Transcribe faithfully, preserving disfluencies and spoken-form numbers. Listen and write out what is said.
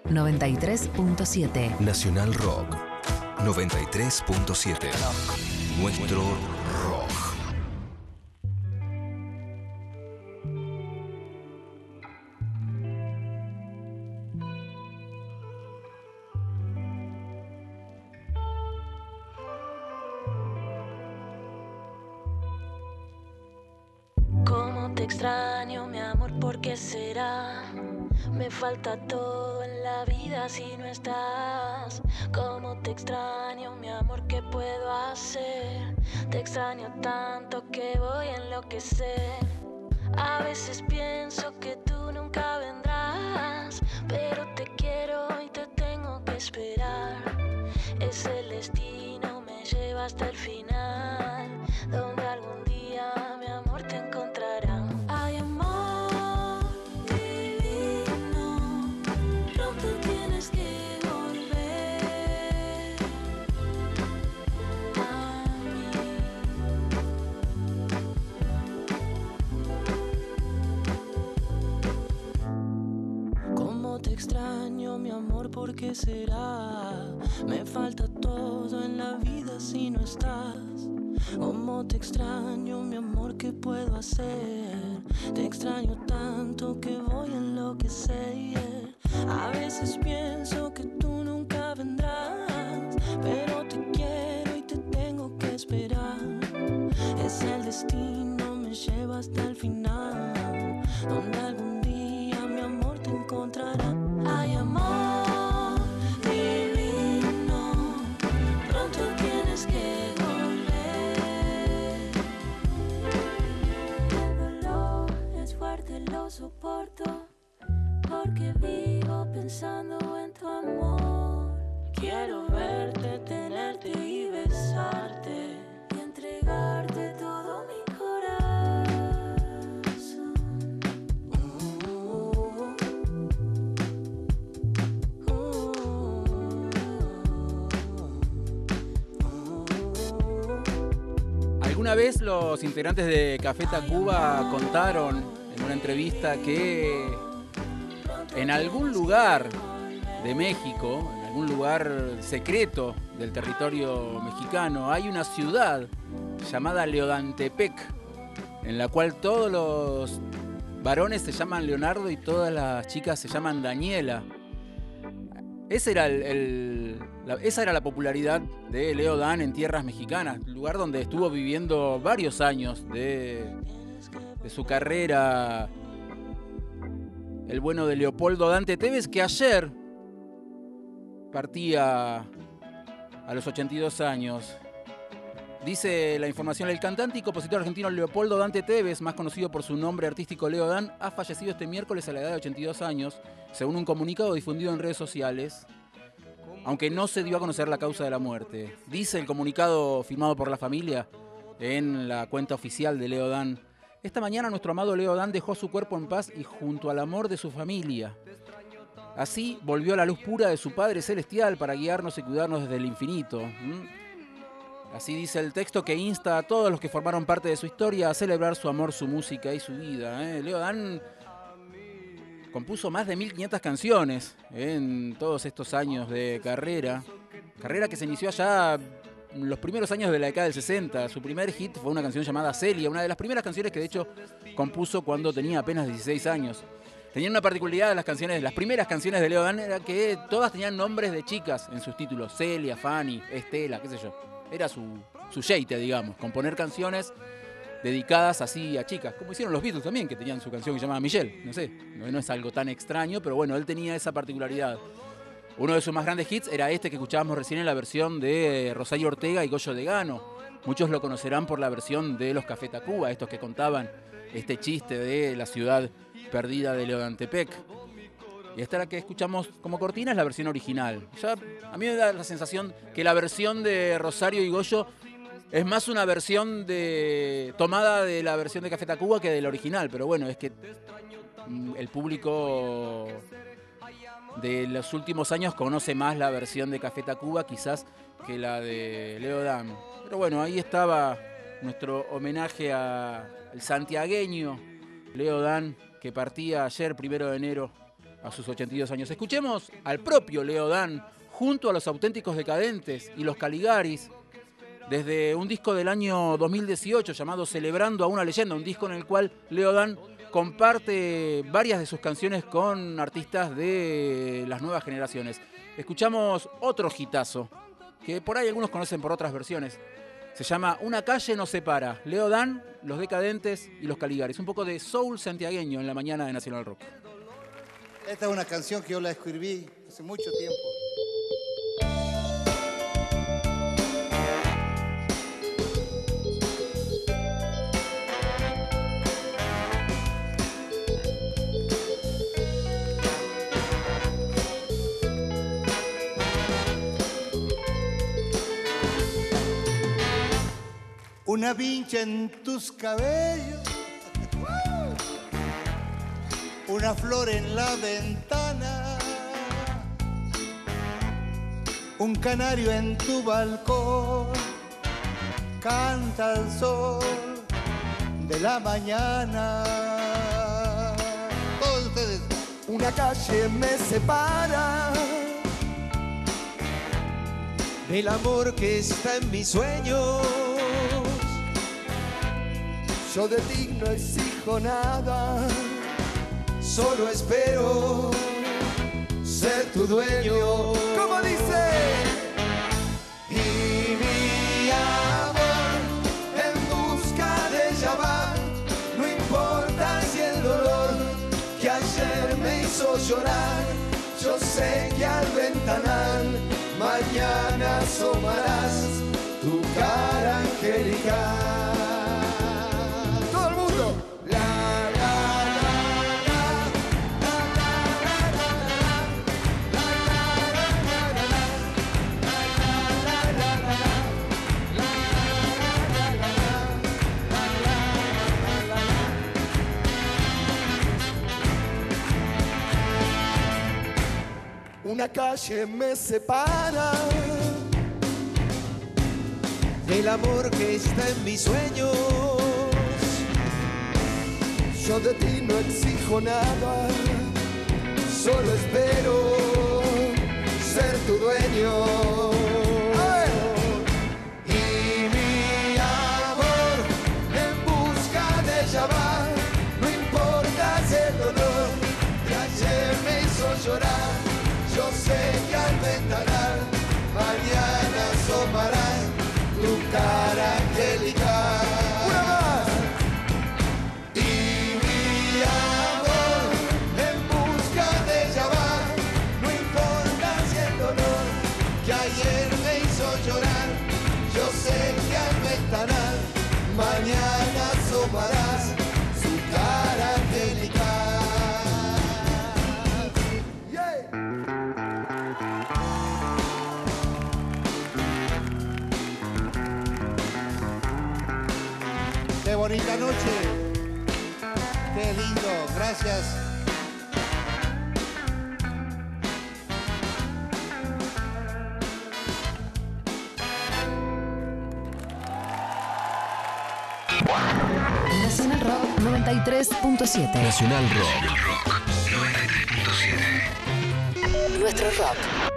noventa y tres punto siete. Nacional Rock noventa y tres punto siete. Nuestro rock. Cómo te extraño, mi amor, ¿por qué será? Me falta todo en la vida si no estás. Cómo te extraño, mi amor, ¿qué puedo hacer? Te extraño tanto que voy a enloquecer. A veces pienso que tú nunca vendrás, pero te quiero y te tengo que esperar. Es el destino, me lleva hasta el final, donde algún día mi amor te encontrará. Ay, amor divino, pronto tienes que volver a mí. Cómo te extraño, mi amor, ¿por qué será? Me falta todo en la vida si no estás. Cómo te extraño, mi amor, ¿qué puedo hacer? Te extraño tanto que voy a enloquecer. A veces pienso que tú nunca vendrás, pero te quiero y te tengo que esperar. Es el destino, me lleva hasta el final, donde algún día mi amor te encontrará. Ay, amor divino, pronto tienes que volver. El dolor es fuerte, lo soporto, porque vivo pensando en tu amor. Quiero verte, tenerte y besarte, y entregarte todo mi corazón. Uh, uh, uh. Alguna vez los integrantes de Café Tacuba contaron en una entrevista que en algún lugar de México, en algún lugar secreto del territorio mexicano, hay una ciudad llamada Leodantepec, en la cual todos los varones se llaman Leonardo y todas las chicas se llaman Daniela. Ese era el, el, la, esa era la popularidad de Leo Dan en tierras mexicanas, lugar donde estuvo viviendo varios años de, de su carrera el bueno de Leopoldo Dante Tevez, que ayer partía a los ochenta y dos años. Dice la información: el cantante y compositor argentino Leopoldo Dante Tevez, más conocido por su nombre artístico Leo Dan, ha fallecido este miércoles a la edad de ochenta y dos años, según un comunicado difundido en redes sociales, aunque no se dio a conocer la causa de la muerte. Dice el comunicado firmado por la familia en la cuenta oficial de Leo Dan: esta mañana nuestro amado Leo Dan dejó su cuerpo en paz y junto al amor de su familia. Así volvió a la luz pura de su Padre Celestial para guiarnos y cuidarnos desde el infinito. ¿Mm? Así dice el texto, que insta a todos los que formaron parte de su historia a celebrar su amor, su música y su vida. ¿eh? Leo Dan compuso más de mil quinientas canciones en todos estos años de carrera. Carrera que se inició allá en los primeros años de la década del sesenta. Su primer hit fue una canción llamada Celia, una de las primeras canciones que de hecho compuso cuando tenía apenas dieciséis años. Tenían una particularidad de las canciones, las primeras canciones de Leo Dan, era que todas tenían nombres de chicas en sus títulos. Celia, Fanny, Estela, qué sé yo. Era su, su jeite, digamos, componer canciones dedicadas así a chicas, como hicieron los Beatles también, que tenían su canción que se llamaba Michelle. No sé, no, no es algo tan extraño, pero bueno, él tenía esa particularidad. Uno de sus más grandes hits era este que escuchábamos recién en la versión de Rosario Ortega y Goyo Degano. Muchos lo conocerán por la versión de los Café Tacuba, estos que contaban este chiste de la ciudad perdida de Leodantepec. Y esta la que escuchamos como cortina es la versión original. Ya a mí me da la sensación que la versión de Rosario y Goyo es más una versión de tomada de la versión de Café Tacuba que del original, pero bueno, es que el público de los últimos años conoce más la versión de Café Tacuba quizás que la de Leo Dan. Pero bueno, ahí estaba nuestro homenaje al santiagueño Leo Dan, que partía ayer, primero de enero, a sus ochenta y dos años. Escuchemos al propio Leo Dan junto a los Auténticos Decadentes y los Caligaris desde un disco del año dos mil dieciocho llamado Celebrando a una leyenda, un disco en el cual Leo Dan comparte varias de sus canciones con artistas de las nuevas generaciones. Escuchamos otro hitazo, que por ahí algunos conocen por otras versiones. Se llama Una calle nos separa. Leo Dan, Los Decadentes y Los Caligaris. Un poco de soul santiagueño en la mañana de Nacional Rock. Esta es una canción que yo la escribí hace mucho tiempo. Una vincha en tus cabellos, una flor en la ventana, un canario en tu balcón, canta el sol de la mañana. Todos ustedes. Una calle me separa del amor que está en mis sueños. Yo de ti no exijo nada, solo espero ser tu dueño. ¿Cómo dice? Y mi amor en busca de ella va, no importa si el dolor que ayer me hizo llorar. Yo sé que al ventanal mañana asomarás tu cara angelical. Una calle me separa del amor que está en mis sueños. Yo de ti no exijo nada, solo espero ser tu dueño. Y mi amor en busca de ella va, no importa si el dolor que ayer me hizo llorar. Yo sé que al ventanal mañana asomarás tu cara angelical. Una más. Y mi amor en busca de ella va, no importa si el dolor que ayer me hizo llorar. Yo sé que al ventanal mañana asomarás su cara angelical. Qué bonita noche, qué lindo, gracias. Nacional Rock noventa y tres punto siete. Nacional Rock. Rock noventa y tres punto siete. Nuestro rock.